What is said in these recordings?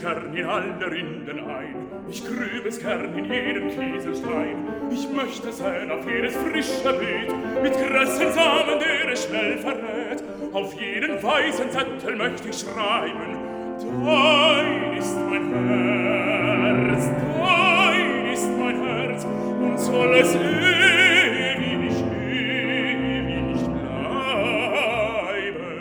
gern in alle Rinden ein, ich grüb es gern in jeden Kieselstein. Ich möchte sehen auf jedes frische Beet, mit grassen Samen, der es schnell verrät. Auf jeden weißen Zettel möchte ich schreiben, dein ist mein Herz, dein ist mein Herz, und soll es ewig, ewig bleiben.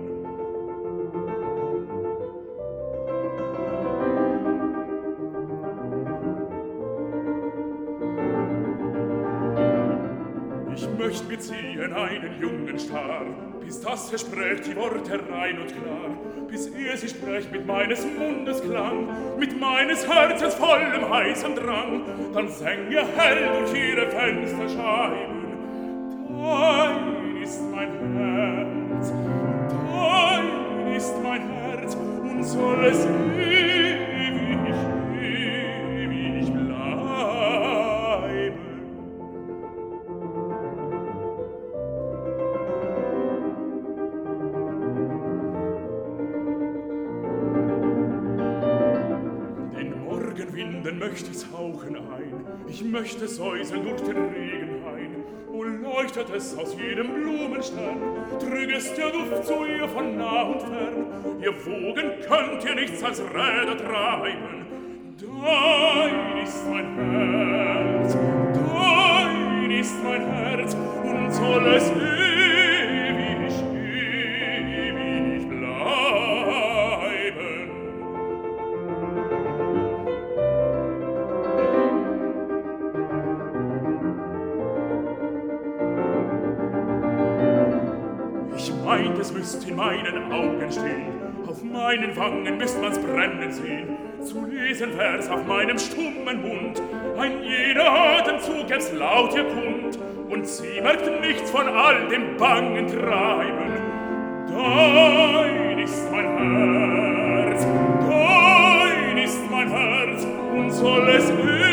Ich möcht mitziehen einen jungen Star, bis das verspricht die Worte rein und klar, bis sie spricht mit meines Mundes Klang, mit meines Herzens vollem heißen Drang, dann sänge hell durch ihre Fensterscheiben, dein ist mein Herz, dein ist mein Herz, und soll es ewig, ewig bleiben. Winden möcht ich's hauchen ein, ich möchte säuseln durch den Regenhain. O leuchtet es aus jedem Blumenstern, trügest der Duft zu ihr von nah und fern. Ihr Wogen könnt ihr nichts als Räder treiben. Dein ist mein Herz, dein ist mein Herz, und soll es ewig, ewig bleiben. Ich meint, es müsst in meinen Augen stehen, auf meinen Wangen müsst man's brennen sehen, zu lesen Vers auf meinem stummen Mund, ein jeder Atemzug gäb's laut ihr kund, und sie merkt nichts von all dem bangen Treiben. Dein ist mein Herz, dein ist mein Herz, und soll es